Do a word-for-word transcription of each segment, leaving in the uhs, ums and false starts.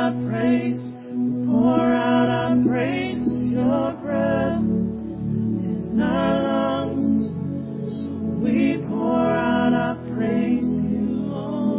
our praise. We pour out our praise, your breath in our lungs. So we pour out our praise to you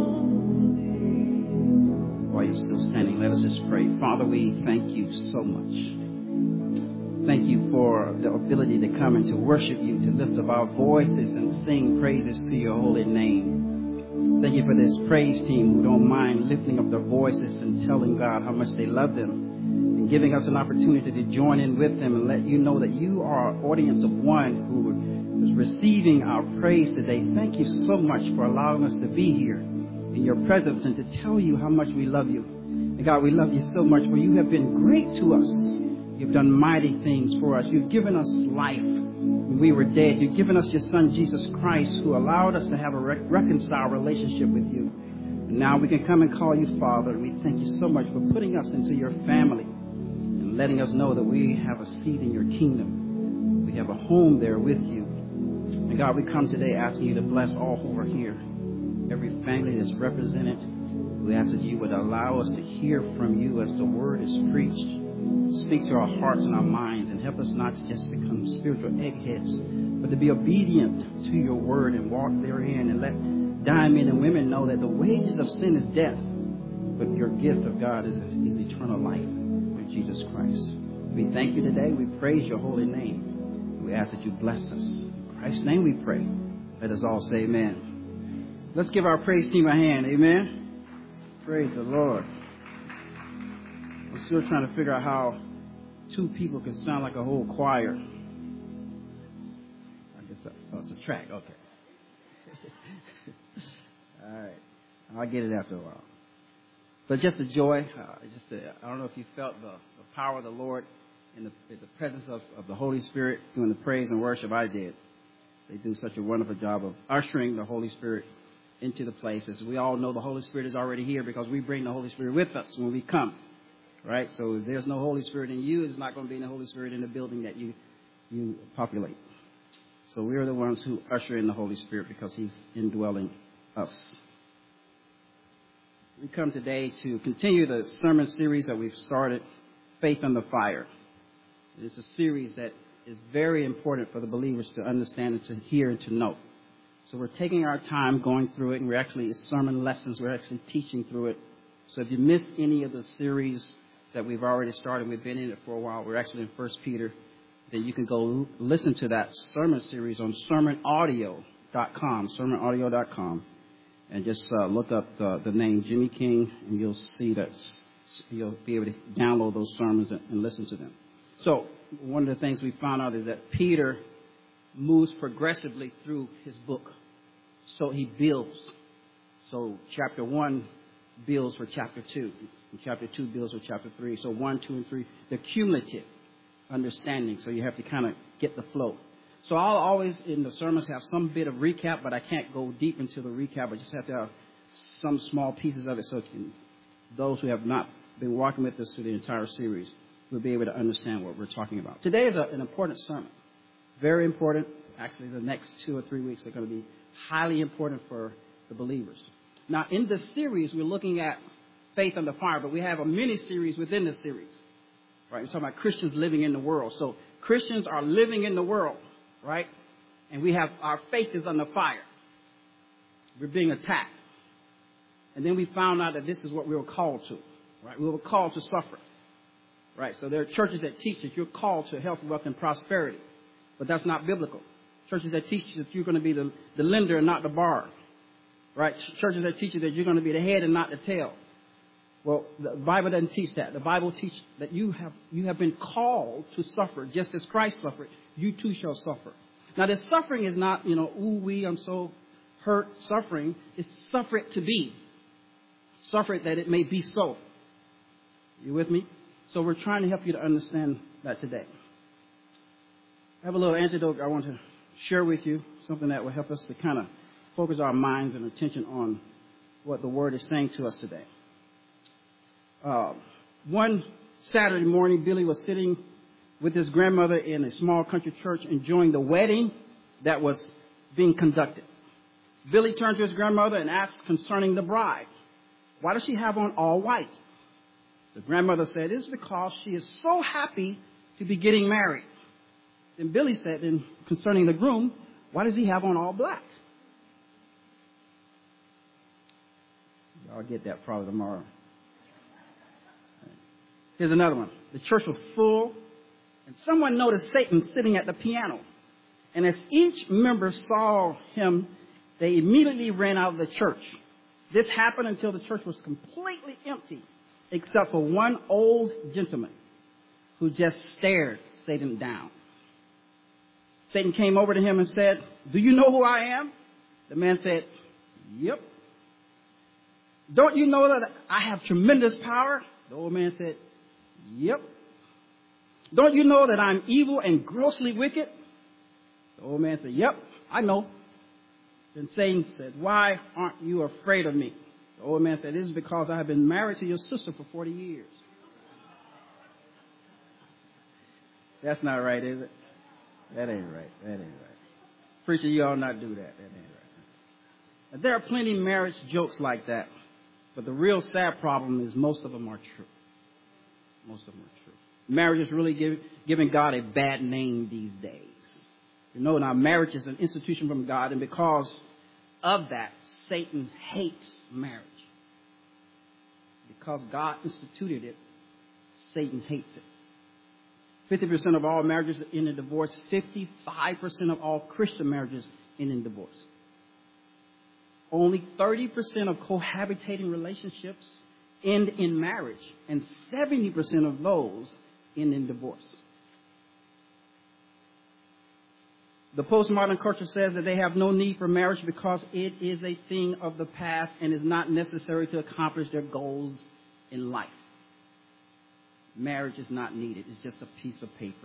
only. While you're still standing, let us just pray. Father, we thank you so much. Thank you for the ability to come and to worship you, to lift up our voices and sing praises to your holy name. Thank you for this praise team who don't mind lifting up their voices and telling God how much they love them and giving us an opportunity to join in with them and let you know that you are an audience of one who is receiving our praise today. Thank you so much for allowing us to be here in your presence and to tell you how much we love you. And God, we love you so much, for you have been great to us. You've done mighty things for us. You've given us life when we were dead. You've given us your son, Jesus Christ, who allowed us to have a rec- reconciled relationship with you. And now we can come and call you Father. And we thank you so much for putting us into your family and letting us know that we have a seat in your kingdom. We have a home there with you. And God, we come today asking you to bless all who are here, every family that's represented. We ask that you would allow us to hear from you as the word is preached. Speak to our hearts and our minds and help us not to just become spiritual eggheads, but to be obedient to your word and walk therein, and let dying men and women know that the wages of sin is death, but your gift of God is, is eternal life in Jesus Christ. We thank you today. We praise your holy name. We ask that you bless us. In Christ's name we pray. Let us all say amen. Let's give our praise team a hand. Amen. Praise the Lord. I'm still trying to figure out how two people can sound like a whole choir. I guess that, oh, it's a track. Okay. All right. I'll get it after a while. But just the joy. Uh, just the, I don't know if you felt the, the power of the Lord in the, in the presence of, of the Holy Spirit doing the praise and worship. I did. They do such a wonderful job of ushering the Holy Spirit into the places. We all know the Holy Spirit is already here because we bring the Holy Spirit with us when we come. Right? So if there's no Holy Spirit in you, there's not going to be any Holy Spirit in the building that you, you populate. So we're the ones who usher in the Holy Spirit because he's indwelling us. We come today to continue the sermon series that we've started, Faith Under Fire. It's a series that is very important for the believers to understand and to hear and to know. So we're taking our time going through it, and we're actually, it's sermon lessons, we're actually teaching through it. So if you missed any of the series that we've already started, we've been in it for a while, we're actually in First Peter, then you can go listen to that sermon series on sermon audio dot com, sermon audio dot com, and just uh, look up the, the name Jimmy King, and you'll see that you'll be able to download those sermons and, and listen to them. So one of the things we found out is that Peter moves progressively through his book. So he builds. So chapter one builds for chapter two. And chapter two builds for chapter three. So one, two, and three, they're cumulative understanding. So you have to kind of get the flow. So I'll always in the sermons have some bit of recap, but I can't go deep into the recap. I just have to have some small pieces of it so can, those who have not been walking with us through the entire series will be able to understand what we're talking about. Today is a, an important sermon. Very important. Actually, the next two or three weeks are going to be highly important for the believers. Now, in this series, we're looking at Faith Under Fire, but we have a mini-series within the series. Right? We're talking about Christians living in the world. So Christians are living in the world, right? And we have our faith is under fire. We're being attacked. And then we found out that this is what we were called to, right? We were called to suffer, right? So there are churches that teach that you're called to health, wealth, and prosperity, but that's not biblical. Churches that teach you that you're going to be the, the lender and not the borrower, right? Churches that teach you that you're going to be the head and not the tail. Well, the Bible doesn't teach that. The Bible teaches that you have you have been called to suffer, just as Christ suffered. You too shall suffer. Now, this suffering is not, you know, ooh, wee, I'm so hurt. Suffering is suffer it to be. Suffer it that it may be so. You with me? So we're trying to help you to understand that today. I have a little antidote I want to share with you, something that will help us to kind of focus our minds and attention on what the Word is saying to us today. Uh, one Saturday morning, Billy was sitting with his grandmother in a small country church enjoying the wedding that was being conducted. Billy turned to his grandmother and asked concerning the bride, why does she have on all white? The grandmother said, it's because she is so happy to be getting married. Then Billy said, then concerning the groom, why does he have on all black? Y'all get that probably tomorrow. Here's another one. The church was full, and someone noticed Satan sitting at the piano. And as each member saw him, they immediately ran out of the church. This happened until the church was completely empty, except for one old gentleman who just stared Satan down. Satan came over to him and said, do you know who I am? The man said, yep. Don't you know that I have tremendous power? The old man said, yep. Don't you know that I'm evil and grossly wicked? The old man said, yep, I know. Then Satan said, why aren't you afraid of me? The old man said, it is because I have been married to your sister for forty years. That's not right, is it? That ain't right. That ain't right. Preacher, you ought not do that. That ain't right. Now, there are plenty of marriage jokes like that. But the real sad problem is most of them are true. Most of them are true. Marriage is really give, giving God a bad name these days. You know, now marriage is an institution from God, and because of that, Satan hates marriage. Because God instituted it, Satan hates it. fifty percent of all marriages end in divorce. fifty-five percent of all Christian marriages end in divorce. Only thirty percent of cohabitating relationships end in marriage, and seventy percent of those end in divorce. The postmodern culture says that they have no need for marriage because it is a thing of the past and is not necessary to accomplish their goals in life. Marriage is not needed. It's just a piece of paper.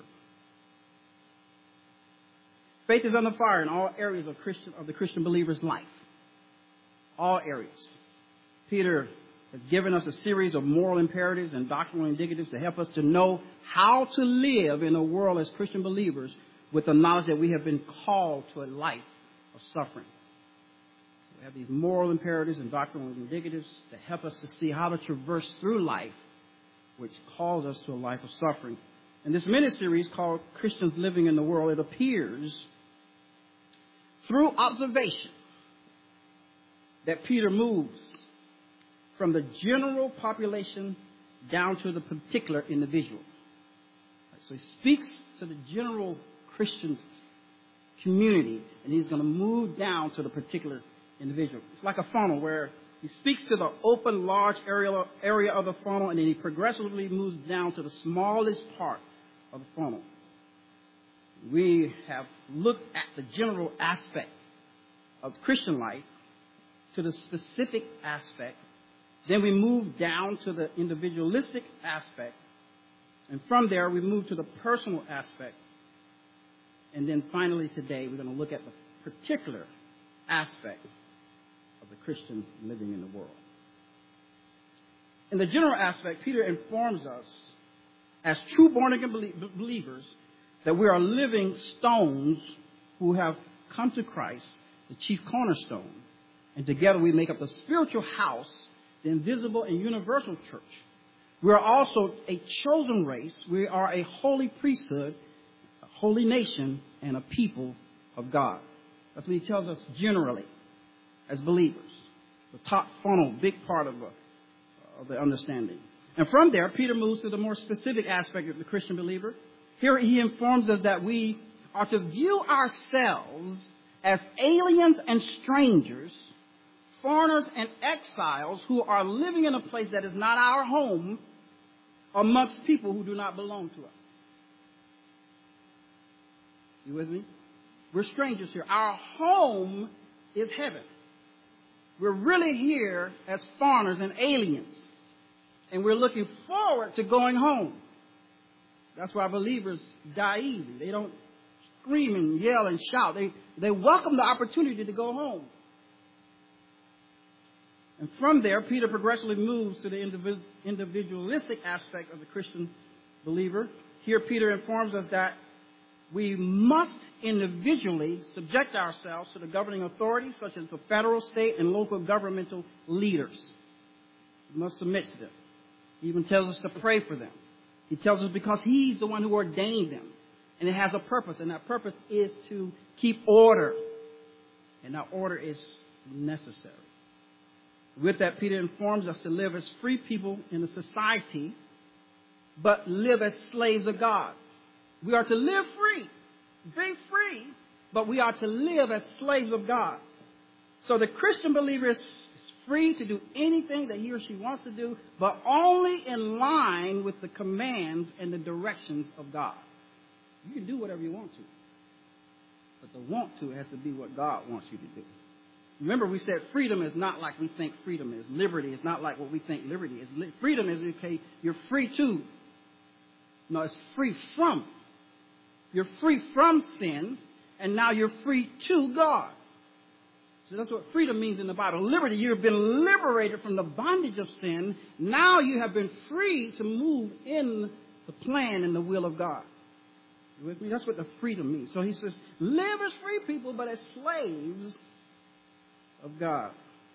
Faith is under fire in all areas of Christian of the Christian believer's life. All areas. Peter has given us a series of moral imperatives and doctrinal indicatives to help us to know how to live in a world as Christian believers with the knowledge that we have been called to a life of suffering. So we have these moral imperatives and doctrinal indicatives to help us to see how to traverse through life, which calls us to a life of suffering. In this mini-series called Christians Living in the World, it appears through observation that Peter moves from the general population down to the particular individual. So he speaks to the general Christian community, and he's going to move down to the particular individual. It's like a funnel where he speaks to the open, large area, area of the funnel, and then he progressively moves down to the smallest part of the funnel. We have looked at the general aspect of Christian life to the specific aspect. Then we move down to the individualistic aspect. And from there, we move to the personal aspect. And then finally today, we're going to look at the particular aspect of the Christian living in the world. In the general aspect, Peter informs us as true born-again believers that we are living stones who have come to Christ, the chief cornerstone. And together we make up the spiritual house, the invisible and universal church. We are also a chosen race. We are a holy priesthood, a holy nation, and a people of God. That's what he tells us generally as believers. The top funnel, big part of, a, of the understanding. And from there, Peter moves to the more specific aspect of the Christian believer. Here he informs us that we are to view ourselves as aliens and strangers, foreigners and exiles who are living in a place that is not our home amongst people who do not belong to us. You with me? We're strangers here. Our home is heaven. We're really here as foreigners and aliens. And we're looking forward to going home. That's why believers die easy. They don't scream and yell and shout. They, they welcome the opportunity to go home. And from there, Peter progressively moves to the individu- individualistic aspect of the Christian believer. Here, Peter informs us that we must individually subject ourselves to the governing authorities, such as the federal, state, and local governmental leaders. We must submit to them. He even tells us to pray for them. He tells us because he's the one who ordained them. And it has a purpose. And that purpose is to keep order. And that order is necessary. With that, Peter informs us to live as free people in a society, but live as slaves of God. We are to live free, be free, but we are to live as slaves of God. So the Christian believer is free to do anything that he or she wants to do, but only in line with the commands and the directions of God. You can do whatever you want to, but the want to has to be what God wants you to do. Remember, we said freedom is not like we think freedom is. Liberty is not like what we think liberty is. Freedom is, okay, you're free to. No, it's free from. You're free from sin, and now you're free to God. So that's what freedom means in the Bible. Liberty, you've been liberated from the bondage of sin. Now you have been free to move in the plan and the will of God. You with me? That's what the freedom means. So he says, live as free people, but as slaves of God.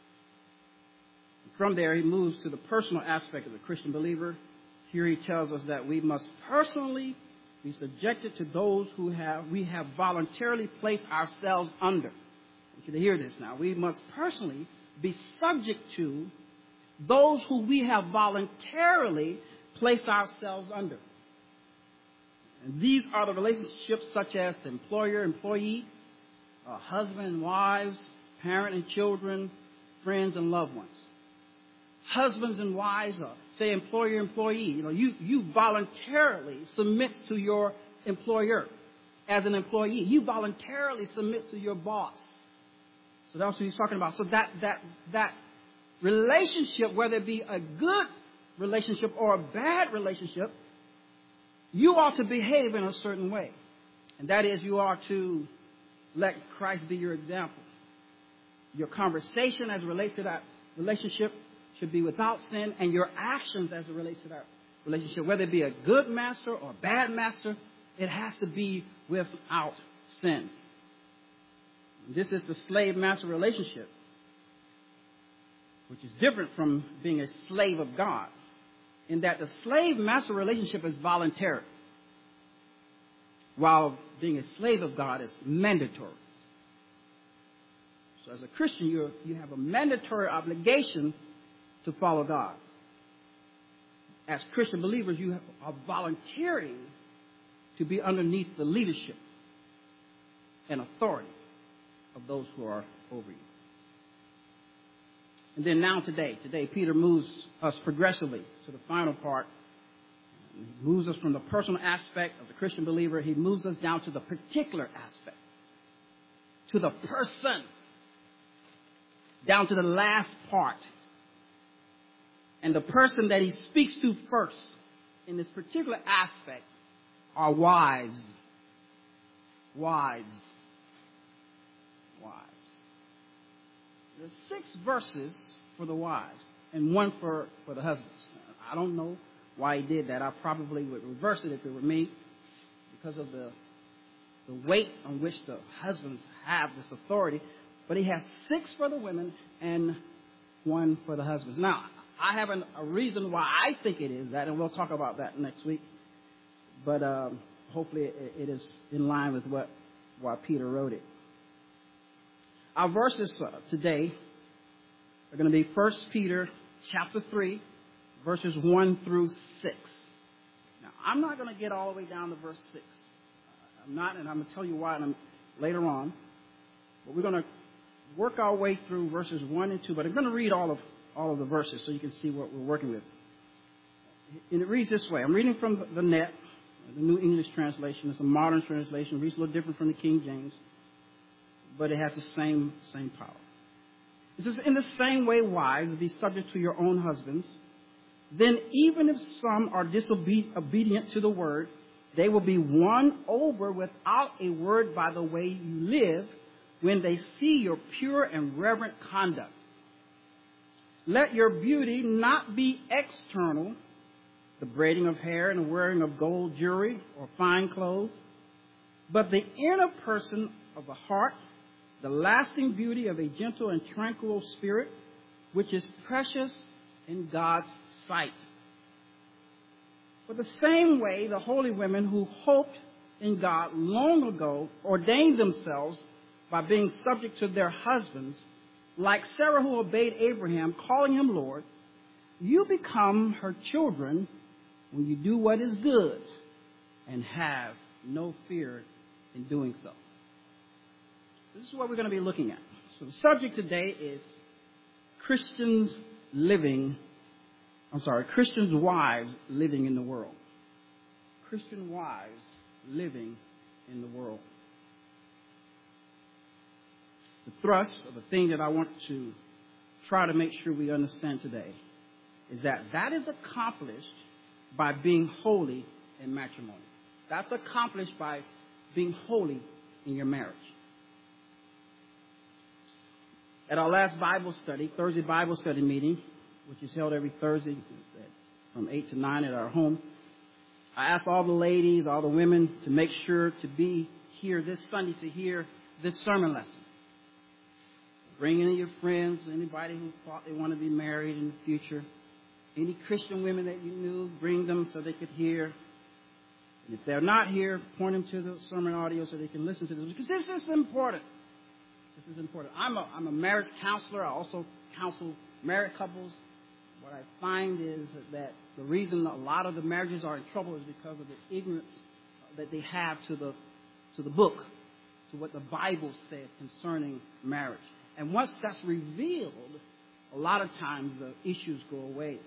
From there, he moves to the personal aspect of the Christian believer. Here he tells us that we must personally be subjected to those who have we have voluntarily placed ourselves under. I want you to hear this now. We must personally be subject to those who we have voluntarily placed ourselves under. And these are the relationships such as employer-employee, uh, husband and wives, parent and children, friends and loved ones. Husbands and wives, uh, say employer-employee. You know, you, you voluntarily submit to your employer as an employee. You voluntarily submit to your boss. So that's what he's talking about. So that that that relationship, whether it be a good relationship or a bad relationship, you ought to behave in a certain way. And that is, you are to let Christ be your example. Your conversation as it relates to that relationship should be without sin, and your actions as it relates to that relationship, whether it be a good master or a bad master, it has to be without sin. This is the slave-master relationship, which is different from being a slave of God, in that the slave-master relationship is voluntary, while being a slave of God is mandatory. So as a Christian, you you have a mandatory obligation to follow God. As Christian believers, you are volunteering to be underneath the leadership and authority of those who are over you. And then now today, today Peter moves us progressively to the final part. He moves us from the personal aspect of the Christian believer. He moves us down to the particular aspect, to the person, down to the last part. And the person that he speaks to first in this particular aspect are wives. Wives. Wives. There's six verses for the wives and one for, for the husbands. I don't know why he did that. I probably would reverse it if it were me, because of the, the weight on which the husbands have this authority. But he has six for the women and one for the husbands. Now, I have an, a reason why I think it is that, and we'll talk about that next week. But um, hopefully it, it is in line with what why Peter wrote it. Our verses uh, today are going to be First Peter chapter three, verses one through six. Now, I'm not going to get all the way down to verse six. Uh, I'm not, and I'm going to tell you why I'm, later on. But we're going to work our way through verses one and two. But I'm going to read all of all of the verses so you can see what we're working with. And it reads this way. I'm reading from the Net, the New English Translation. It's a modern translation. It reads a little different from the King James, but it has the same same power. It says, in the same way, wives, be subject to your own husbands. Then even if some are disobedient to the word, they will be won over without a word by the way you live when they see your pure and reverent conduct. Let your beauty not be external, the braiding of hair and the wearing of gold jewelry or fine clothes, but the inner person of the heart, the lasting beauty of a gentle and tranquil spirit, which is precious in God's sight. For the same way, the holy women who hoped in God long ago ordained themselves by being subject to their husbands, like Sarah who obeyed Abraham, calling him Lord. You become her children when you do what is good and have no fear in doing so. So this is what we're going to be looking at. So the subject today is Christians living, I'm sorry, Christians' wives living in the world. Christian wives living in the world. The thrust of the thing that I want to try to make sure we understand today is that that is accomplished by being holy in matrimony. That's accomplished by being holy in your marriage. At our last Bible study, Thursday Bible study meeting, which is held every Thursday from eight to nine at our home, I asked all the ladies, all the women to make sure to be here this Sunday to hear this sermon lesson. Bring any of your friends, anybody who thought they want to be married in the future, any Christian women that you knew, bring them so they could hear. And if they're not here, point them to the sermon audio so they can listen to this. Because this is important. This is important. I'm a, I'm a marriage counselor. I also counsel married couples. What I find is that the reason a lot of the marriages are in trouble is because of the ignorance that they have to the to the book, to what the Bible says concerning marriage. And once that's revealed, a lot of times the issues go away.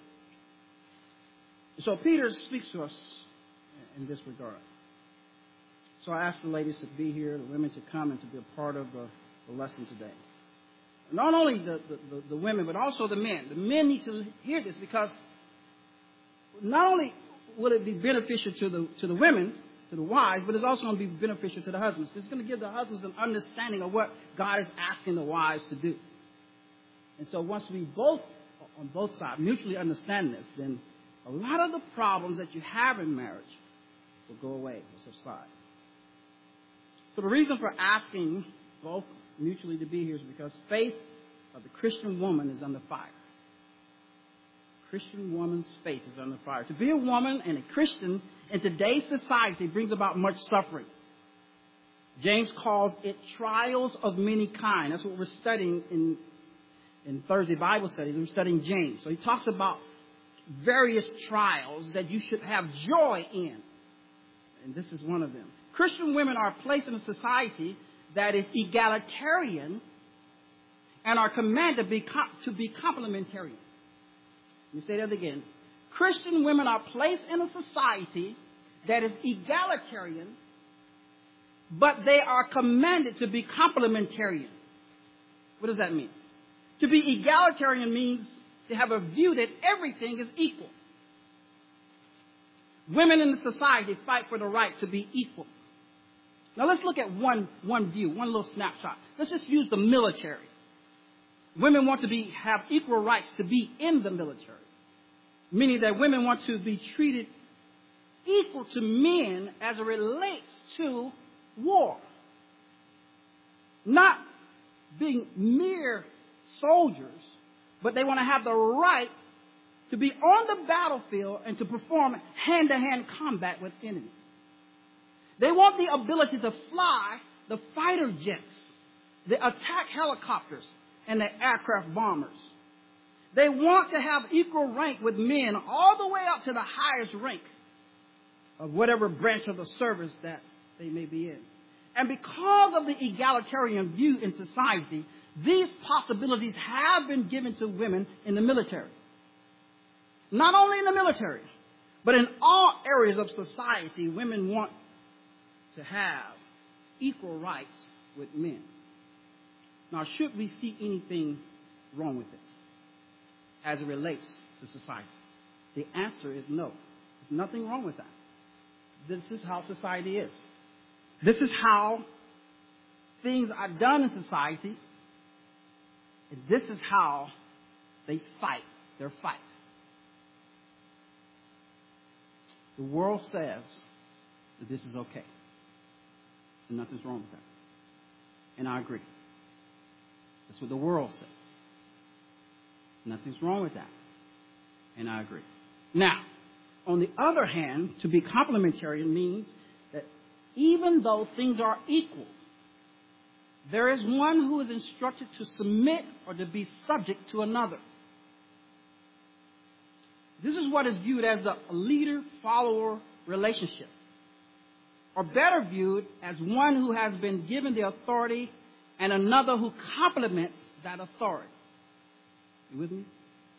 So Peter speaks to us in this regard. So I asked the ladies to be here, the women to come and to be a part of the, the lesson today. Not only the, the, the women, but also the men. The men need to hear this because not only will it be beneficial to the to the women, to the wives, but it's also going to be beneficial to the husbands. It's going to give the husbands an understanding of what God is asking the wives to do. And so once we both, on both sides, mutually understand this, then a lot of the problems that you have in marriage will go away, will subside. So the reason for asking both mutually to be here is because faith of the Christian woman is under fire. Christian woman's faith is under fire. To be a woman and a Christian in today's society brings about much suffering. James calls it trials of many kinds. That's what we're studying in, in Thursday Bible studies. We're studying James. So he talks about various trials that you should have joy in. And this is one of them. Christian women are placed in a society that is egalitarian and are commanded to be, to be complementarian. Let me say that again. Christian women are placed in a society that is egalitarian, but they are commanded to be complementarian. What does that mean? To be egalitarian means to have a view that everything is equal. Women in the society fight for the right to be equal. Now let's look at one, one view, one little snapshot. Let's just use the military. Women want to be, have equal rights to be in the military. Meaning that women want to be treated equal to men as it relates to war. Not being mere soldiers, but they want to have the right to be on the battlefield and to perform hand-to-hand combat with enemies. They want the ability to fly the fighter jets, the attack helicopters, and the aircraft bombers. They want to have equal rank with men all the way up to the highest rank of whatever branch of the service that they may be in. And because of the egalitarian view in society, these possibilities have been given to women in the military. Not only in the military, but in all areas of society, women want to have equal rights with men. Now, should we see anything wrong with this as it relates to society? The answer is no. There's nothing wrong with that. This is how society is. This is how things are done in society. And this is how they fight their fight. The world says that this is okay. And nothing's wrong with that. And I agree. That's what the world says. Nothing's wrong with that. And I agree. Now, On the other hand, to be complementarian means that even though things are equal, there is one who is instructed to submit or to be subject to another. This is what is viewed as a leader-follower relationship, or better viewed as one who has been given the authority and another who complements that authority. You with me?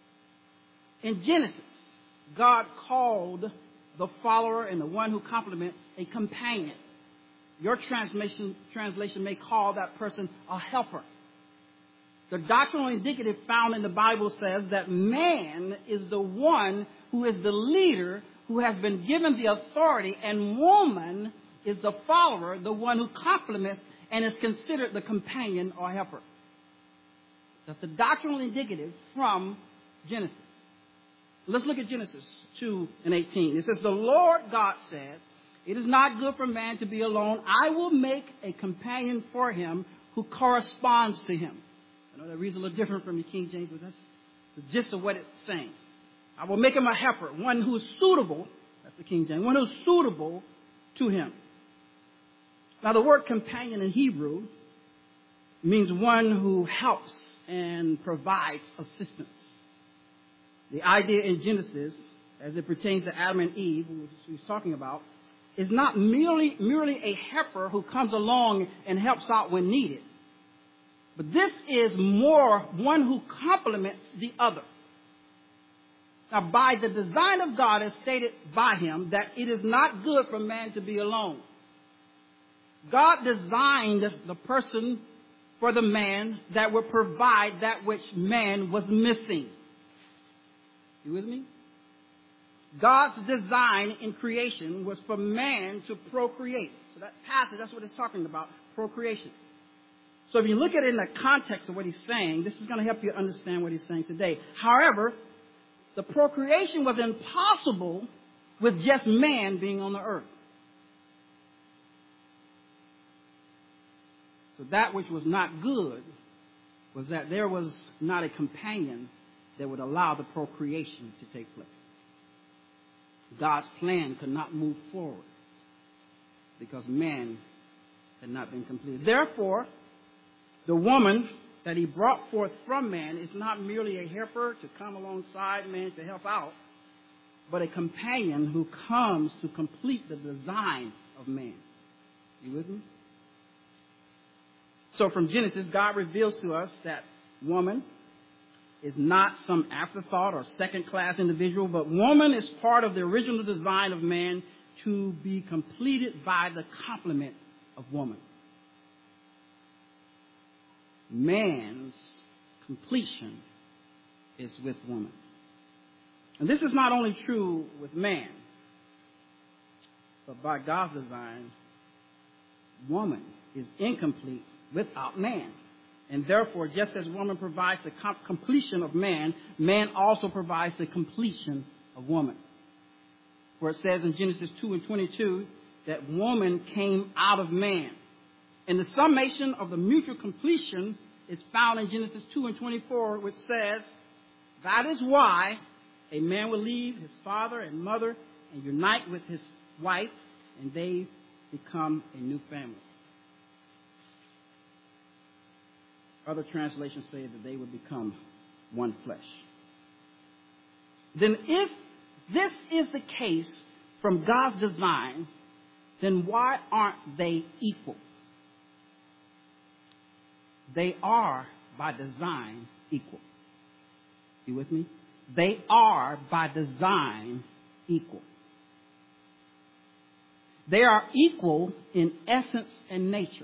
In Genesis, God called the follower and the one who complements a companion. Your translation, translation may call that person a helper. The doctrinal indicative found in the Bible says that man is the one who is the leader, who has been given the authority, and woman is the follower, the one who complements and is considered the companion or helper. That's the doctrinal indicative from Genesis. Let's look at Genesis two and eighteen. It says, the Lord God said, it is not good for man to be alone. I will make a companion for him who corresponds to him. I know that reads a little different from the King James, but that's the gist of what it's saying. I will make him a helper, one who is suitable, that's the King James, one who is suitable to him. Now the word companion in Hebrew means one who helps and provides assistance. The idea in Genesis, as it pertains to Adam and Eve, which he's talking about, is not merely, merely a helper who comes along and helps out when needed. But this is more one who complements the other. Now, by the design of God, as stated by him, that it is not good for man to be alone. God designed the person for the man that would provide that which man was missing. You with me? God's design in creation was for man to procreate. So that passage, that's what it's talking about, procreation. So if you look at it in the context of what he's saying, this is going to help you understand what he's saying today. However, the procreation was impossible with just man being on the earth. So that which was not good was that there was not a companion that would allow the procreation to take place. God's plan could not move forward because man had not been completed. Therefore, the woman that he brought forth from man is not merely a helper to come alongside man to help out, but a companion who comes to complete the design of man. You with me? So from Genesis, God reveals to us that woman is not some afterthought or second-class individual, but woman is part of the original design of man to be completed by the complement of woman. Man's completion is with woman. And this is not only true with man, but by God's design, woman is incomplete without man. And therefore, just as woman provides the com- completion of man, man also provides the completion of woman. Where it says in Genesis two and twenty-two that woman came out of man. And the summation of the mutual completion is found in Genesis two and twenty-four, which says, that is why a man will leave his father and mother and unite with his wife, and they become a new family. Other translations say that they would become one flesh. Then if this is the case from God's design, then why aren't they equal? They are, by design, equal. You with me? They are, by design, equal. They are equal in essence and nature.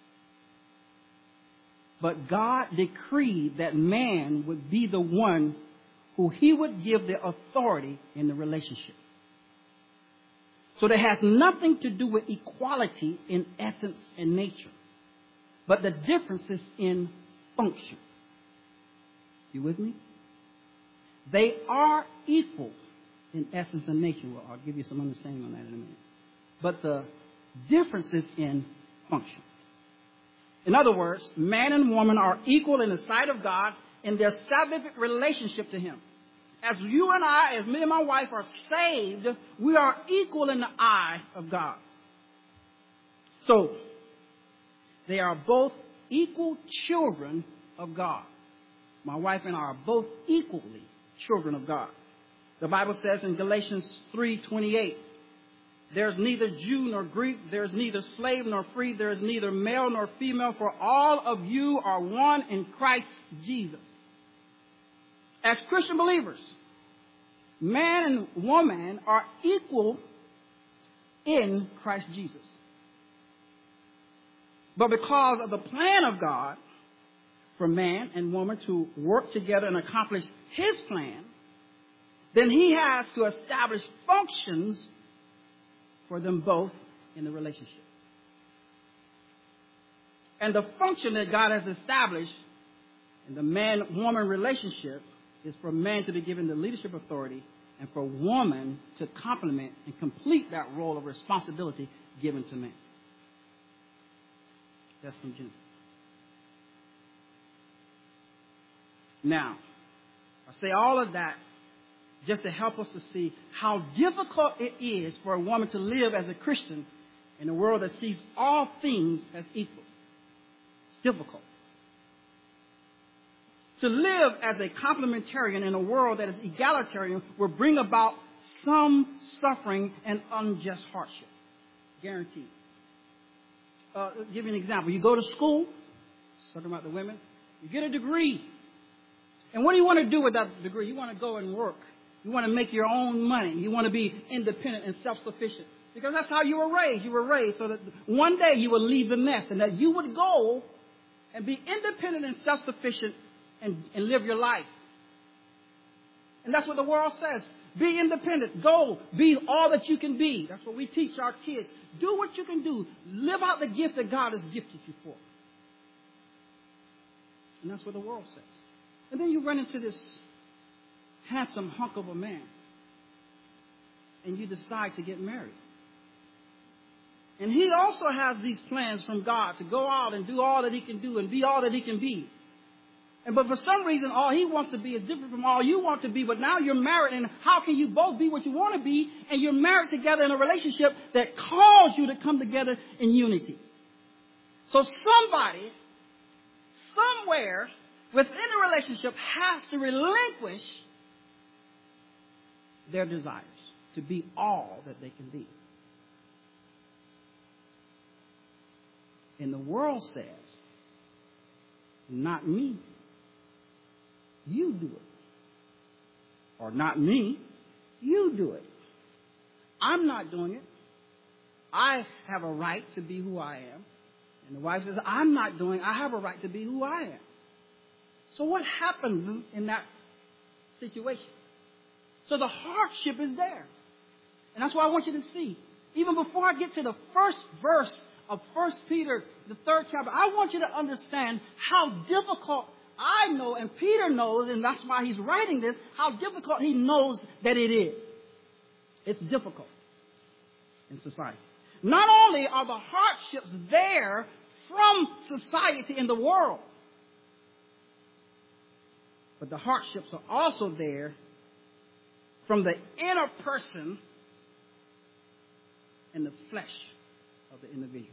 But God decreed that man would be the one who he would give the authority in the relationship. So that has nothing to do with equality in essence and nature, but the differences in function. You with me? They are equal in essence and nature. Well, I'll give you some understanding on that in a minute. But the differences in function. In other words, man and woman are equal in the sight of God in their salvific relationship to him. as you and I, as me and my wife are saved, we are equal in the eye of God. So, they are both equal children of God. My wife and I are both equally children of God. The Bible says in Galatians three twenty-eight, there's neither Jew nor Greek, there's neither slave nor free, there is neither male nor female, for all of you are one in Christ Jesus. As Christian believers, man and woman are equal in Christ Jesus. But because of the plan of God for man and woman to work together and accomplish his plan, then he has to establish functions for them both in the relationship. And the function that God has established in the man-woman relationship is for man to be given the leadership authority and for woman to complement and complete that role of responsibility given to man. That's from Genesis. Now, I say all of that just to help us to see how difficult it is for a woman to live as a Christian in a world that sees all things as equal. It's difficult. To live as a complementarian in a world that is egalitarian will bring about some suffering and unjust hardship. Guaranteed. Uh, I'll give you an example. You go to school, talking about the women, you get a degree. And what do you want to do with that degree? You want to go and work. You want to make your own money. You want to be independent and self-sufficient. Because that's how you were raised. You were raised so that one day you would leave the nest and that you would go and be independent and self-sufficient and, and live your life. And that's what the world says. Be independent. Go. Be all that you can be. That's what we teach our kids. Do what you can do. Live out the gift that God has gifted you for. And that's what the world says. And then you run into this handsome hunk of a man. And you decide to get married. And he also has these plans from God to go out and do all that he can do and be all that he can be. And but for some reason, all he wants to be is different from all you want to be. But now you're married, and how can you both be what you want to be? And you're married together in a relationship that calls you to come together in unity. So somebody, somewhere within a relationship has to relinquish their desires to be all that they can be. And the world says, not me. You do it. Or not me. You do it. I'm not doing it. I have a right to be who I am. And the wife says, I'm not doing it. I have a right to be who I am. So what happens in that situation? So the hardship is there. And that's what I want you to see. Even before I get to the first verse of First Peter, the third chapter, I want you to understand how difficult I know, and Peter knows, and that's why he's writing this, how difficult he knows that it is. It's difficult in society. Not only are the hardships there from society in the world, but the hardships are also there from the inner person and the flesh of the individual.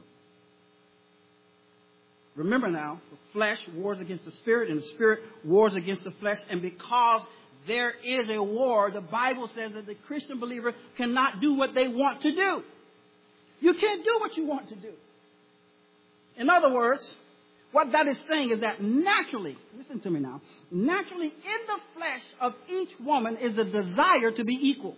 Remember now, the flesh wars against the spirit, and the spirit wars against the flesh. And because there is a war, the Bible says that the Christian believer cannot do what they want to do. You can't do what you want to do. In other words, what that is saying is that naturally, listen to me now, naturally in the flesh of each woman is the desire to be equal.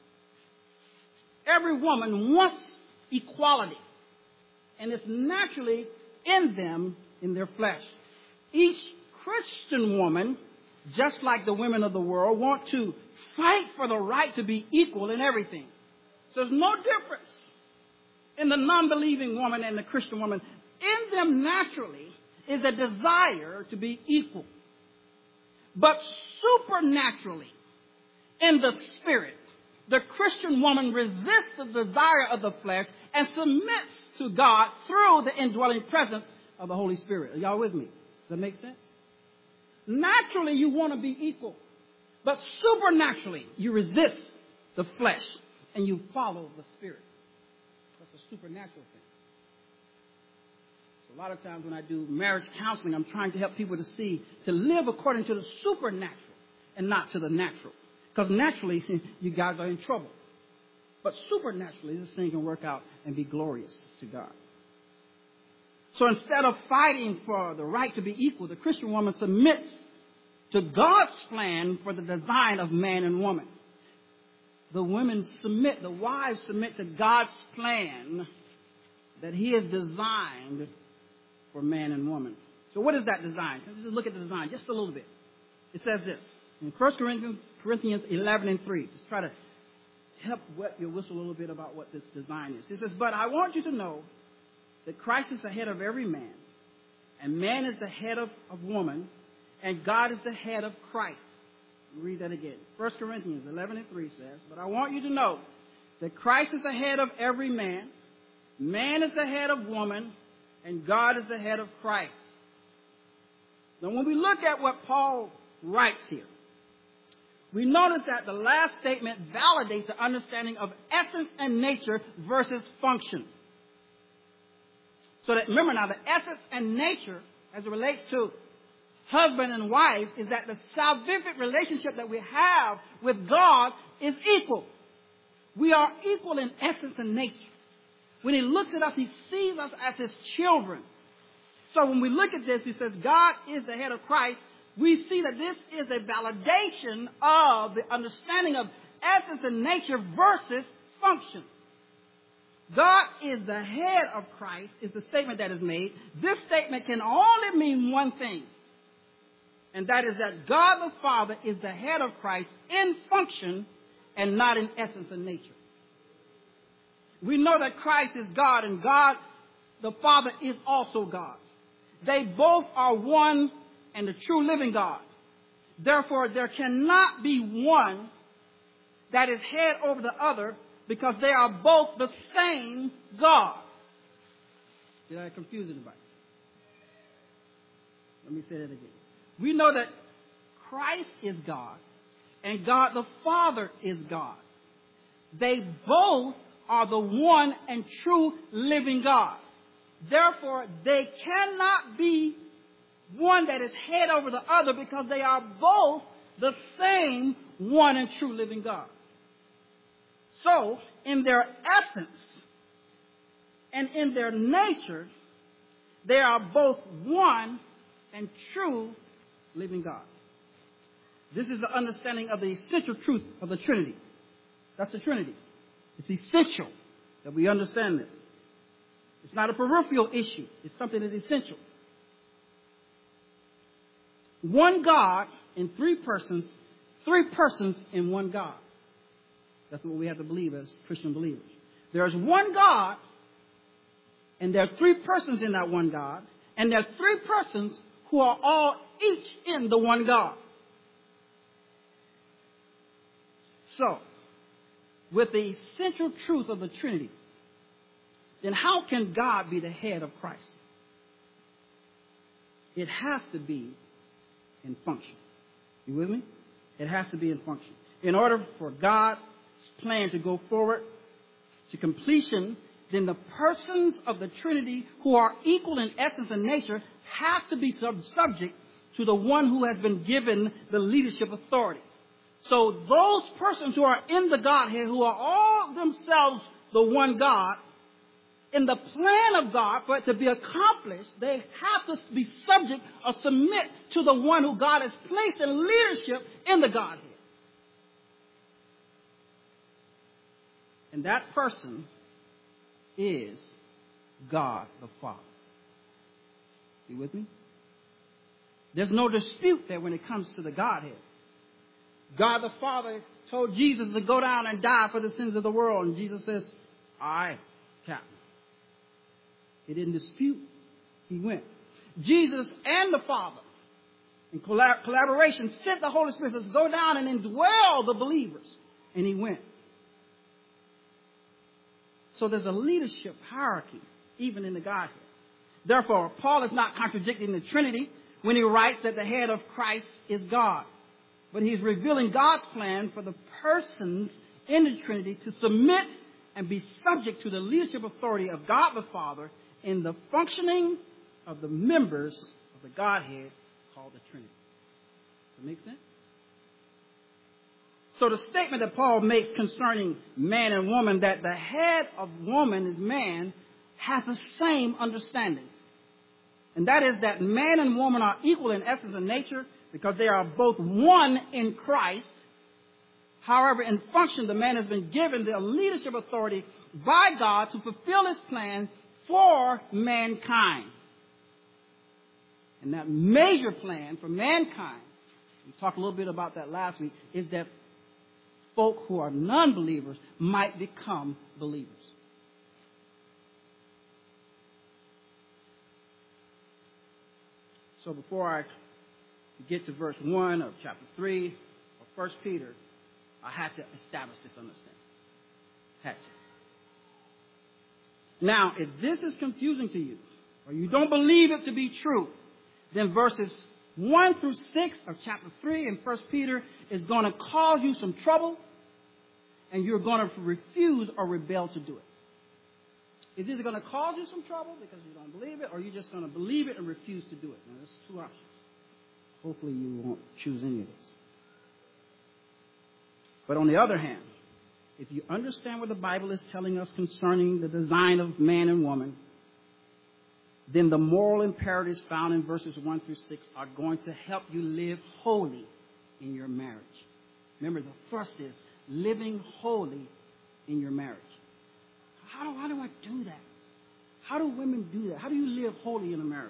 Every woman wants equality. And it's naturally in them, in their flesh. Each Christian woman, just like the women of the world, want to fight for the right to be equal in everything. So there's no difference in the non-believing woman and the Christian woman. In them naturally is a desire to be equal. But supernaturally, in the spirit, the Christian woman resists the desire of the flesh and submits to God through the indwelling presence of the Holy Spirit. Are y'all with me? Does that make sense? Naturally, you want to be equal. But supernaturally, you resist the flesh and you follow the Spirit. That's a supernatural thing. So a lot of times when I do marriage counseling, I'm trying to help people to see, to live according to the supernatural and not to the natural. Because naturally, you guys are in trouble. But supernaturally, this thing can work out and be glorious to God. So instead of fighting for the right to be equal, the Christian woman submits to God's plan for the design of man and woman. The women submit, the wives submit to God's plan that He has designed for man and woman. So what is that design? Let's just look at the design just a little bit. It says this in First Corinthians eleven and three. Just try to help wet your whistle a little bit about what this design is. It says, but I want you to know that Christ is the head of every man, and man is the head of, of woman, and God is the head of Christ. Read that again. First Corinthians eleven and three says, but I want you to know that Christ is the head of every man, man is the head of woman, and God is the head of Christ. Now when we look at what Paul writes here, we notice that the last statement validates the understanding of essence and nature versus function. So that, remember now, the essence and nature as it relates to husband and wife is that the salvific relationship that we have with God is equal. We are equal in essence and nature. When He looks at us, He sees us as His children. So when we look at this, He says God is the head of Christ. We see that this is a validation of the understanding of essence and nature versus function. God is the head of Christ is the statement that is made. This statement can only mean one thing. And that is that God the Father is the head of Christ in function and not in essence and nature. We know that Christ is God and God the Father is also God. They both are one and the true living God. Therefore, there cannot be one that is head over the other because they are both the same God. Did I confuse anybody? Let me say that again. We know that Christ is God and God the Father is God. They both are the one and true living God. Therefore, they cannot be one that is head over the other because they are both the same one and true living God. So, in their essence and in their nature, they are both one and true living God. This is the understanding of the essential truth of the Trinity. That's the Trinity. It's essential that we understand this. It's not a peripheral issue. It's something that's essential. One God in three persons, three persons in one God. That's what we have to believe as Christian believers. There's one God, and there are three persons in that one God, and there are three persons who are all each in the one God. So, with the essential truth of the Trinity, then how can God be the head of Christ? It has to be in function. You with me? It has to be in function. In order for God's plan to go forward to completion, then the persons of the Trinity who are equal in essence and nature have to be sub- subject to the one who has been given the leadership authority. So those persons who are in the Godhead, who are all themselves the one God, in the plan of God, for it to be accomplished, they have to be subject or submit to the one who God has placed in leadership in the Godhead. And that person is God the Father. You with me? There's no dispute there when it comes to the Godhead. God the Father told Jesus to go down and die for the sins of the world. And Jesus says, "Aye, Captain." He didn't dispute. He went. Jesus and the Father, in collab- collaboration, sent the Holy Spirit, says, "Go down and indwell the believers." And he went. So there's a leadership hierarchy, even in the Godhead. Therefore, Paul is not contradicting the Trinity when he writes that the head of Christ is God. but he's revealing God's plan for the persons in the Trinity to submit and be subject to the leadership authority of God the Father in the functioning of the members of the Godhead called the Trinity. Does that make sense? So the statement that Paul makes concerning man and woman, that the head of woman is man, has the same understanding. And that is that man and woman are equal in essence and nature because they are both one in Christ. However, in function, the man has been given the leadership authority by God to fulfill his plan for mankind. And that major plan for mankind, we talked a little bit about that last week, is that folk who are non-believers might become believers. So before I get to verse one of chapter three of First Peter, I have to establish this understanding. Had to. Now, if this is confusing to you, or you don't believe it to be true, then verses one through six of chapter three in First Peter is going to cause you some trouble, and you're going to refuse or rebel to do it. It's either going to cause you some trouble because you don't believe it, or you're just going to believe it and refuse to do it. Now, there's two options. Hopefully you won't choose any of those. But on the other hand, if you understand what the Bible is telling us concerning the design of man and woman, then the moral imperatives found in verses one through six are going to help you live holy in your marriage. Remember, the first is living holy in your marriage. How do, how do I do that? How do women do that? How do you live holy in a marriage?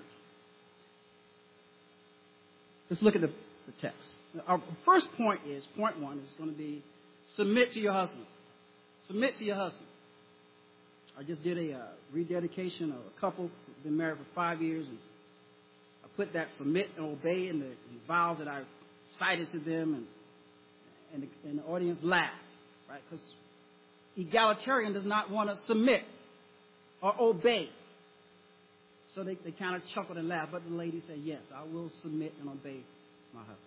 Let's look at the, the text. Our first point is, point one is going to be submit to your husband. Submit to your husband. I just did a uh, rededication of a couple who've been married for five years, and I put that submit and obey in the, in the vows that I cited to them, and and the, and the audience laughed, right? Because egalitarian does not want to submit or obey. So they, they kind of chuckled and laughed, but the lady said, yes, I will submit and obey my husband.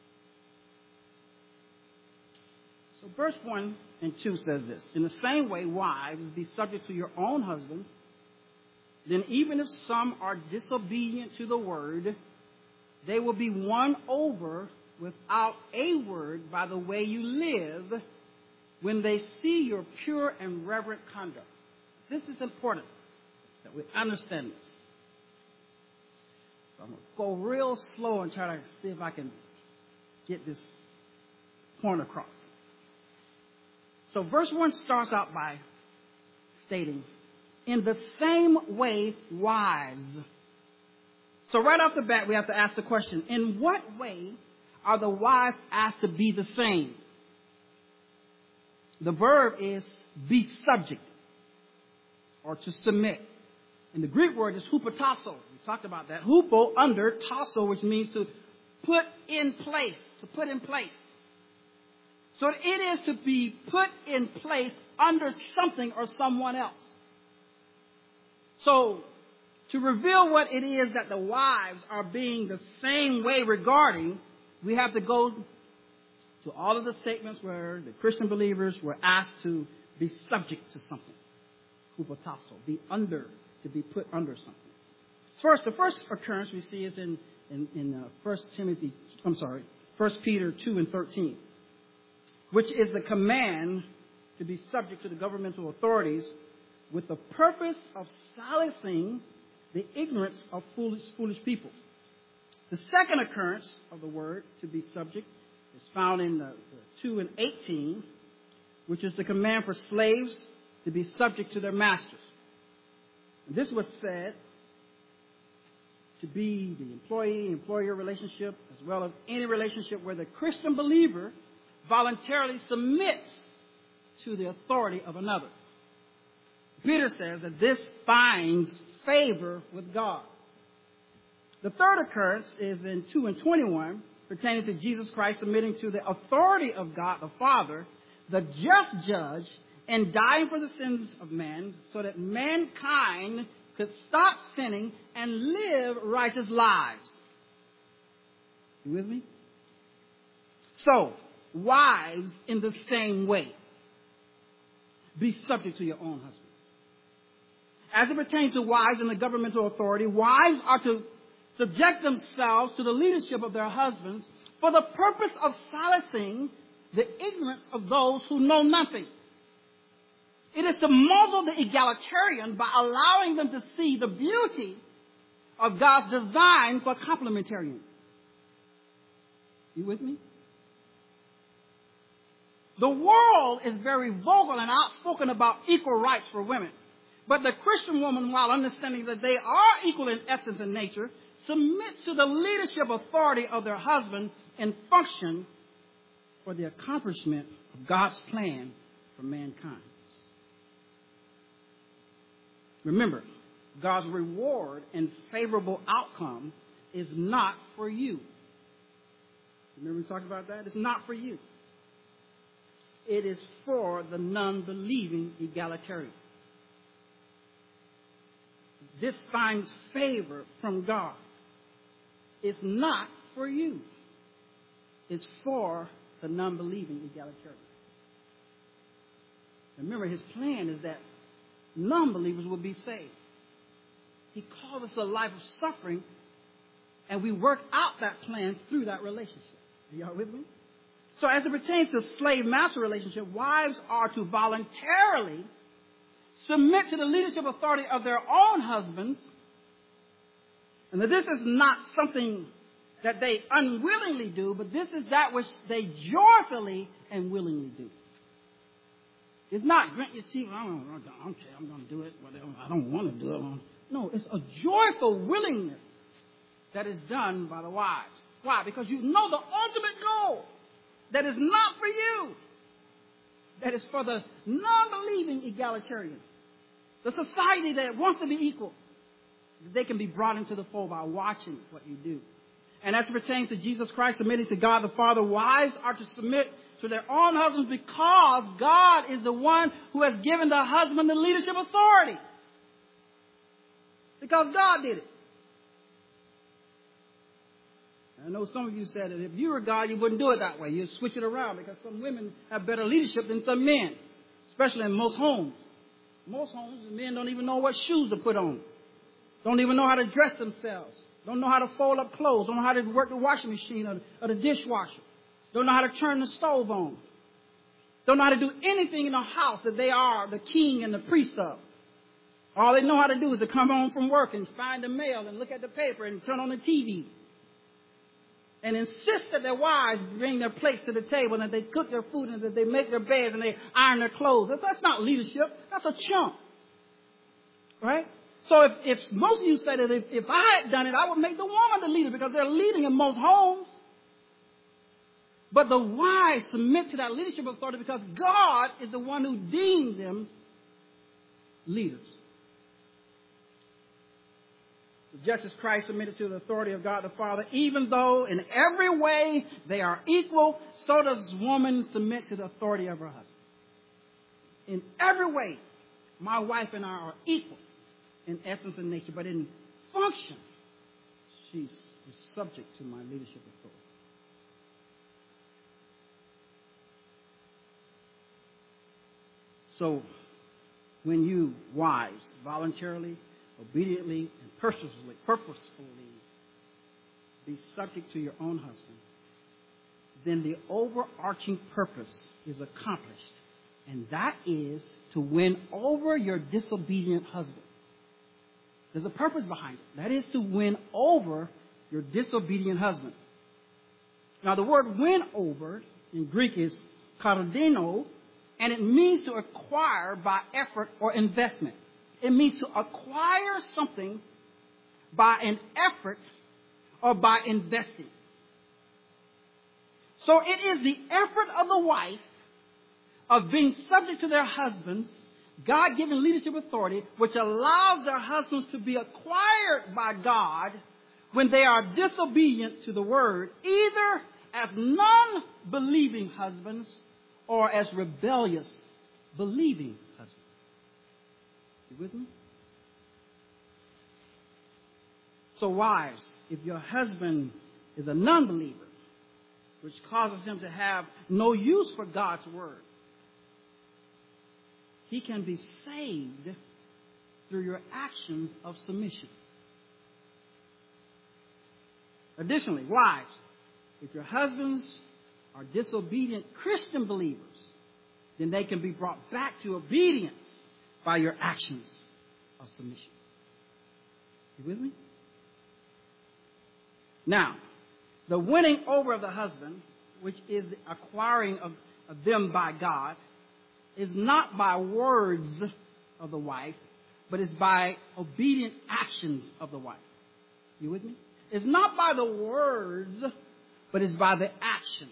So verse one and two says this: in the same way, wives, be subject to your own husbands. Then even if some are disobedient to the word, they will be won over without a word by the way you live when they see your pure and reverent conduct. This is important that we understand this. So I'm going to go real slow and try to see if I can get this point across. So verse one starts out by stating, in the same way, wives. So right off the bat, we have to ask the question, in what way are the wives asked to be the same? The verb is be subject or to submit. And the Greek word is hupotasso. We talked about that. Hupo, under, tasso, which means to put in place, to put in place. So it is to be put in place under something or someone else. So to reveal what it is that the wives are being the same way regarding, we have to go to all of the statements where the Christian believers were asked to be subject to something. Hupotasso, be under, to be put under something. First, the first occurrence we see is in, in, in uh, First Timothy, I'm sorry, First Peter two and thirteen, which is the command to be subject to the governmental authorities with the purpose of silencing the ignorance of foolish, foolish people. The second occurrence of the word to be subject is found in the, the two and eighteen, which is the command for slaves to be subject to their masters. And this was said to be the employee-employer relationship, as well as any relationship where the Christian believer voluntarily submits to the authority of another. Peter says that this finds favor with God. The third occurrence is in two and twenty-one, pertaining to Jesus Christ submitting to the authority of God the Father, the just judge, and dying for the sins of men so that mankind could stop sinning and live righteous lives. You with me? So, wives, in the same way, be subject to your own husbands. As it pertains to wives and the governmental authority, wives are to subject themselves to the leadership of their husbands for the purpose of silencing the ignorance of those who know nothing. It is to muzzle the egalitarian by allowing them to see the beauty of God's design for complementarian. You with me? The world is very vocal and outspoken about equal rights for women. But the Christian woman, while understanding that they are equal in essence and nature, submit to the leadership authority of their husband and function for the accomplishment of God's plan for mankind. Remember, God's reward and favorable outcome is not for you. Remember we talked about that? It's not for you. It is for the non-believing egalitarian. This finds favor from God. It's not for you. It's for the non-believing egalitarian. Remember, his plan is that non-believers will be saved. He calls us a life of suffering, and we work out that plan through that relationship. Are y'all with me? So as it pertains to slave-master relationship, wives are to voluntarily submit to the leadership authority of their own husbands, and that this is not something that they unwillingly do, but this is that which they joyfully and willingly do. It's not grit your teeth. I don't, I don't care. I'm going to do it. I don't want to do it. No, it's a joyful willingness that is done by the wives. Why? Because you know the ultimate goal that is not for you. That is for the non-believing egalitarian. The society that wants to be equal. They can be brought into the fold by watching what you do. And as it pertains to Jesus Christ submitting to God the Father, wives are to submit to their own husbands because God is the one who has given the husband the leadership authority. Because God did it. I know some of you said that if you were God, you wouldn't do it that way. You'd switch it around because some women have better leadership than some men, especially in most homes. Most homes, the men don't even know what shoes to put on. Don't even know how to dress themselves. Don't know how to fold up clothes. Don't know how to work the washing machine or, or the dishwasher. Don't know how to turn the stove on. Don't know how to do anything in the house that they are the king and the priest of. All they know how to do is to come home from work and find the mail and look at the paper and turn on the T V. And insist that their wives bring their plates to the table and that they cook their food and that they make their beds and they iron their clothes. That's not leadership. That's a chump. Right? So if, if most of you say that if, if I had done it, I would make the woman the leader because they're leading in most homes. But the wives submit to that leadership authority because God is the one who deemed them leaders. So just as Christ submitted to the authority of God the Father, even though in every way they are equal, so does woman submit to the authority of her husband. In every way, my wife and I are equal in essence and nature, but in function, she's subject to my leadership authority. So, when you, wives, voluntarily, obediently, and purposefully, purposefully be subject to your own husband, then the overarching purpose is accomplished, and that is to win over your disobedient husband. There's a purpose behind it. That is to win over your disobedient husband. Now, the word win over in Greek is karodino, and it means to acquire by effort or investment. It means to acquire something by an effort or by investing. So it is the effort of the wife of being subject to their husbands, God-given leadership authority, which allows their husbands to be acquired by God when they are disobedient to the word, either as non-believing husbands or as rebellious, believing husbands. You with me? So wives, if your husband is a non-believer, which causes him to have no use for God's word. He can be saved through your actions of submission. Additionally, wives, if your husbands are disobedient Christian believers, then they can be brought back to obedience by your actions of submission. You with me? Now, the winning over of the husband, which is the acquiring of, of them by God, is not by words of the wife, but is by obedient actions of the wife. You with me? It's not by the words, but it's by the actions.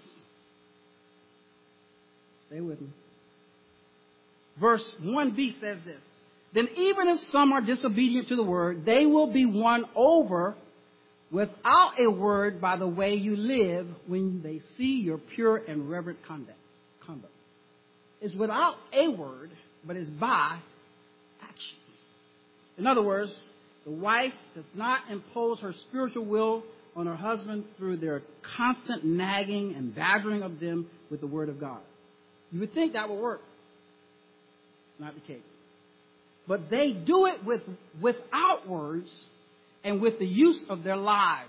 Stay with me. Verse one b says this. Then even if some are disobedient to the word, they will be won over without a word by the way you live when they see your pure and reverent conduct. conduct. It's without a word, but it's by actions. In other words, the wife does not impose her spiritual will on her husband through their constant nagging and badgering of them with the word of God. You would think that would work. Not the case. But they do it with without words and with the use of their lives.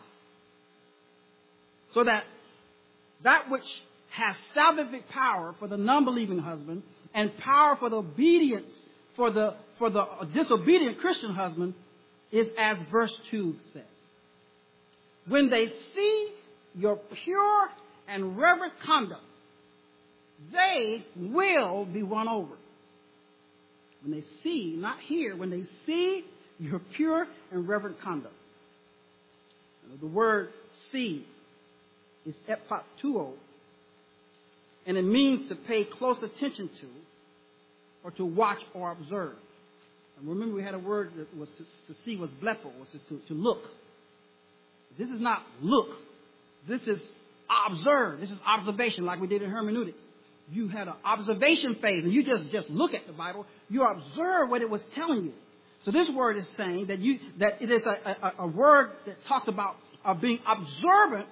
So that that which has salvific power for the non-believing husband and power for the obedience for the for the disobedient Christian husband is as verse two says. When they see your pure and reverent conduct, they will be won over. When they see, not hear, when they see your pure and reverent conduct. The word see is epatuo, and it means to pay close attention to, or to watch or observe. And remember, we had a word that was to, to see was blepo, was to, to look. This is not look. This is observe. This is observation, like we did in hermeneutics. You had an observation phase, and you just, just look at the Bible. You observe what it was telling you. So this word is saying that you that it is a, a, a word that talks about uh, being observant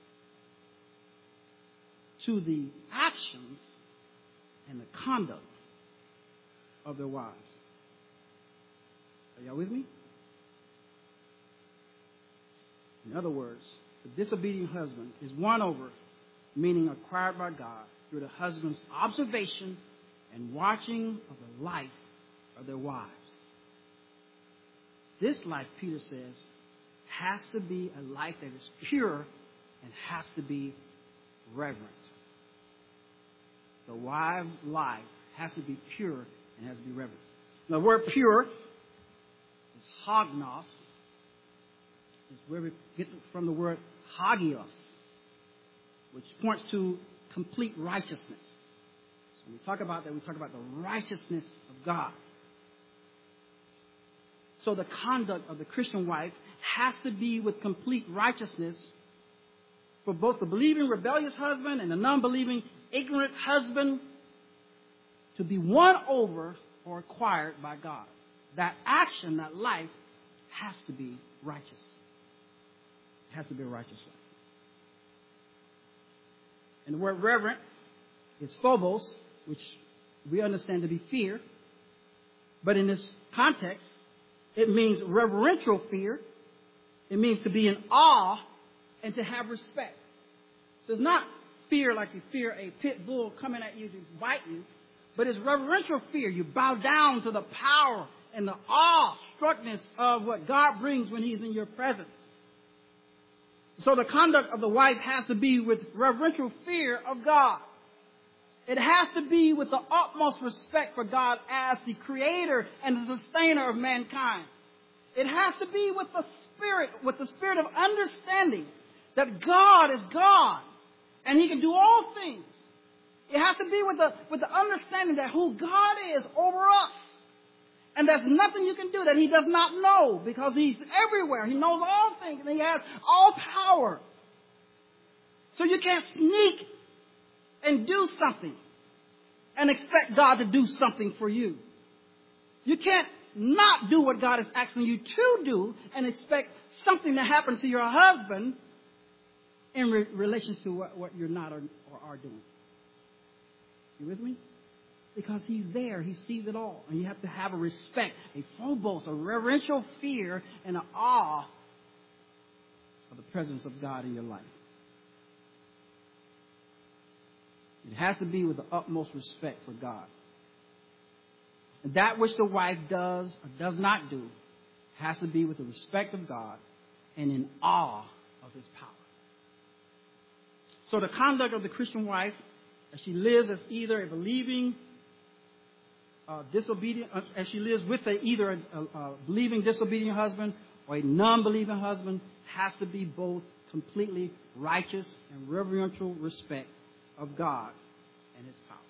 to the actions and the conduct of their wives. Are y'all with me? In other words, the disobedient husband is won over, meaning acquired by God, through the husband's observation and watching of the life of their wives. This life, Peter says, has to be a life that is pure and has to be reverent. The wife's life has to be pure and has to be reverent. Now, the word pure is hagnos. It's where we get from the word hagios, which points to complete righteousness. So when we talk about that, we talk about the righteousness of God. So the conduct of the Christian wife has to be with complete righteousness for both the believing rebellious husband and the non-believing ignorant husband to be won over or acquired by God. That action, that life, has to be righteous. It has to be a righteous life. And the word reverent is phobos, which we understand to be fear. But in this context, it means reverential fear. It means to be in awe and to have respect. So it's not fear like you fear a pit bull coming at you to bite you, but it's reverential fear. You bow down to the power and the awe-struckness of what God brings when He's in your presence. So the conduct of the wife has to be with reverential fear of God. It has to be with the utmost respect for God as the creator and the sustainer of mankind. It has to be with the spirit, with the spirit of understanding that God is God and He can do all things. It has to be with the, with the understanding that who God is over us. And there's nothing you can do that He does not know, because He's everywhere. He knows all things and He has all power. So you can't sneak and do something and expect God to do something for you. You can't not do what God is asking you to do and expect something to happen to your husband in re- relation to what, what you're not or, or are doing. You with me? Because he's there. He sees it all. And you have to have a respect, a phobos, a reverential fear, and an awe of the presence of God in your life. It has to be with the utmost respect for God. And that which the wife does or does not do has to be with the respect of God and in awe of his power. So the conduct of the Christian wife, as she lives as either a believing, uh, disobedient, uh, as she lives with a, either a, a, a believing, disobedient husband or a non-believing husband, has to be both completely righteous and reverential respect of God and his power.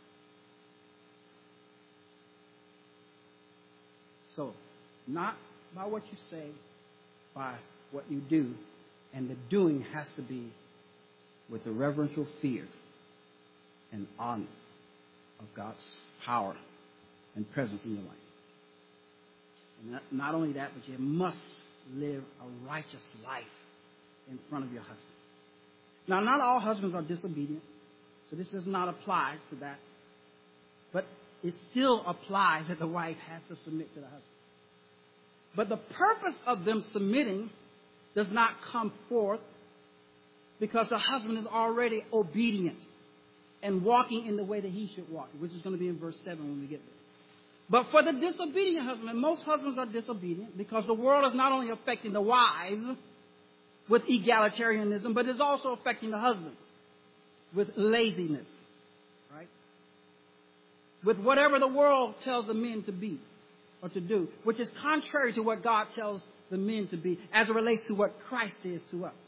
So, not by what you say, by what you do, and the doing has to be with the reverential fear and honor of God's power and presence in your life. And not, not only that, but you must live a righteous life in front of your husband. Now, not all husbands are disobedient, so this does not apply to that. But it still applies that the wife has to submit to the husband. But the purpose of them submitting does not come forth because the husband is already obedient and walking in the way that he should walk, which is going to be in verse seven when we get there. But for the disobedient husband, and most husbands are disobedient because the world is not only affecting the wives with egalitarianism, but is also affecting the husbands with laziness, right? With whatever the world tells the men to be or to do, which is contrary to what God tells the men to be as it relates to what Christ is to us.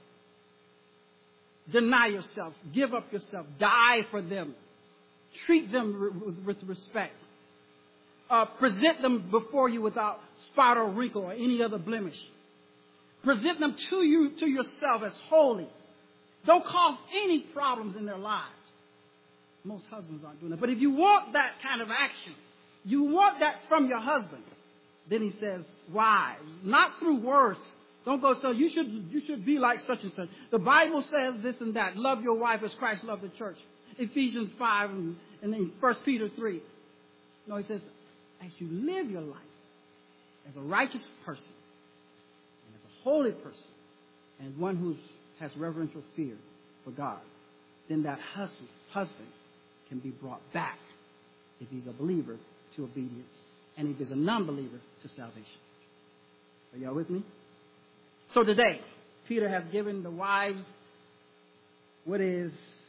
Deny yourself, give up yourself, die for them, treat them with respect, uh, present them before you without spot or wrinkle or any other blemish. Present them to you, to yourself as holy. Don't cause any problems in their lives. Most husbands aren't doing that. But if you want that kind of action, you want that from your husband, then he says, wives, not through words. Don't go, so you should you should be like such and such. The Bible says this and that. Love your wife as Christ loved the church. Ephesians five and, and then First Peter three. No, he says, as you live your life as a righteous person, and as a holy person, and one who has reverential fear for God, then that husband, husband can be brought back, if he's a believer, to obedience, and if he's a non-believer, to salvation. Are y'all with me? So today, Peter has given the wives what is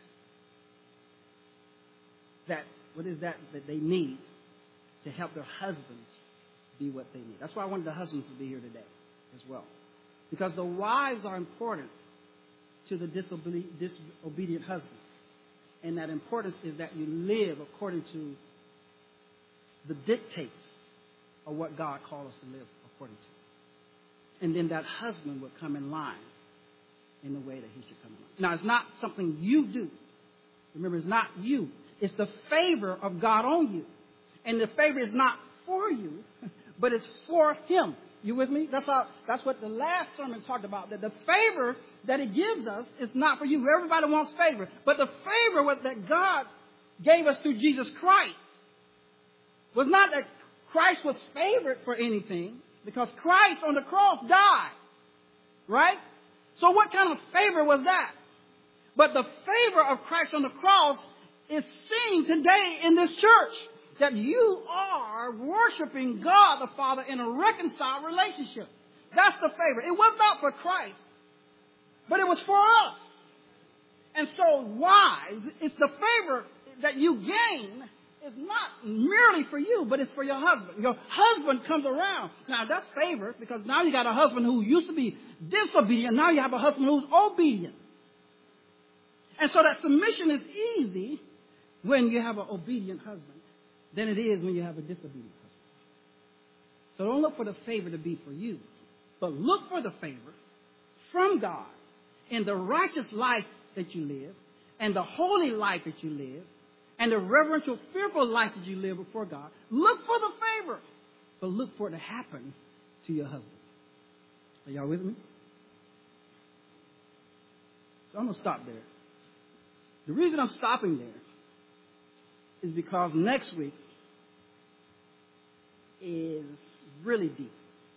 that what is that that they need to help their husbands be what they need. That's why I wanted the husbands to be here today as well. Because the wives are important to the disobe- disobedient husband. And that importance is that you live according to the dictates of what God called us to live according to. And then that husband would come in line in the way that he should come in line. Now, it's not something you do. Remember, it's not you. It's the favor of God on you. And the favor is not for you, but it's for him. You with me? That's how, that's what the last sermon talked about, that the favor that he gives us is not for you. Everybody wants favor. But the favor that God gave us through Jesus Christ was not that Christ was favored for anything, because Christ on the cross died. Right? So what kind of favor was that? But the favor of Christ on the cross is seen today in this church. That you are worshiping God the Father in a reconciled relationship. That's the favor. It was not for Christ, but it was for us. And so wives, it's the favor that you gain is not merely for you, but it's for your husband. Your husband comes around. Now that's favor, because now you got a husband who used to be disobedient. Now you have a husband who's obedient. And so that submission is easy when you have an obedient husband than it is when you have a disobedient husband. So don't look for the favor to be for you, but look for the favor from God in the righteous life that you live, and the holy life that you live, and the reverential, fearful life that you live before God. Look for the favor, but look for it to happen to your husband. Are y'all with me? So I'm going to stop there. The reason I'm stopping there is because next week is really deep.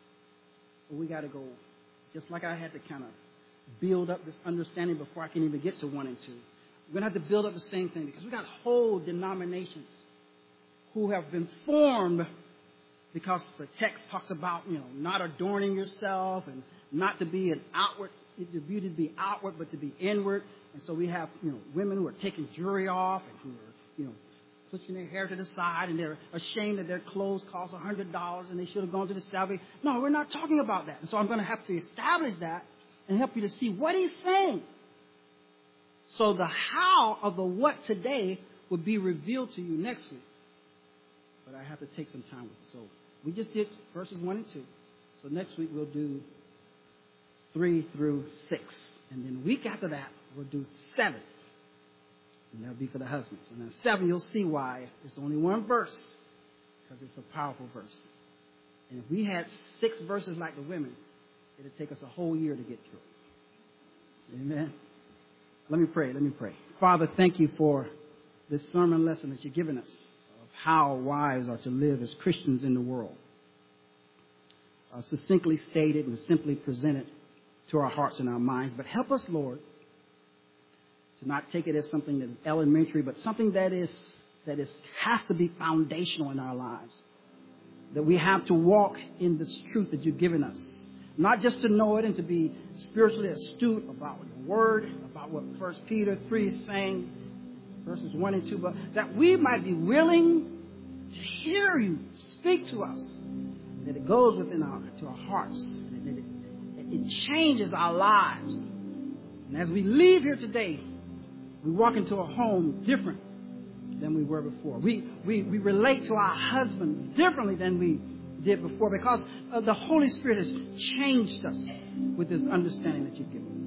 We got to go, just like I had to kind of build up this understanding before I can even get to one and two. We're going to have to build up the same thing because we got whole denominations who have been formed because the text talks about, you know, not adorning yourself and not to be an outward, the beauty to be outward, but to be inward. And so we have, you know, women who are taking jewelry off and who are, you know, pushing their hair to the side, and they're ashamed that their clothes cost one hundred dollars and they should have gone to the Salvation. No, we're not talking about that. And so I'm going to have to establish that and help you to see what he's saying. So the how of the what today will be revealed to you next week. But I have to take some time with it. So we just did verses one and two. So next week we'll do three through six. And then the week after that, we'll do seven. And that'll be for the husbands. And then seven, you'll see why it's only one verse, because it's a powerful verse. And if we had six verses like the women, it'd take us a whole year to get through. Amen. Let me pray. Let me pray. Father, thank you for this sermon lesson that you've given us of how wives are to live as Christians in the world. Uh, succinctly stated and simply presented to our hearts and our minds. But help us, Lord, to not take it as something that's elementary, but something that is that is has to be foundational in our lives. That we have to walk in this truth that you've given us. Not just to know it and to be spiritually astute about the word, about what First Peter three is saying, verses one and two, but that we might be willing to hear you speak to us. That it goes within our, to our hearts. That it, it, it changes our lives. And as we leave here today, we walk into a home different than we were before. We, we, we relate to our husbands differently than we did before, because uh, the Holy Spirit has changed us with this understanding that you've given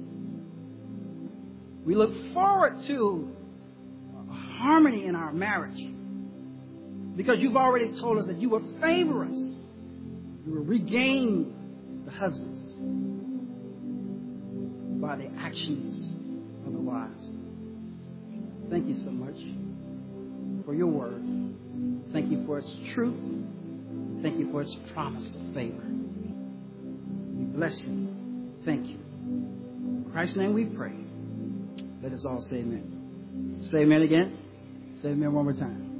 us. We look forward to harmony in our marriage, because you've already told us that you will favor us. You will regain the husbands by the actions of the wives. Thank you so much for your word. Thank you for its truth. Thank you for its promise of favor. We bless you. Thank you. In Christ's name we pray. Let us all say amen. Say amen again. Say amen one more time.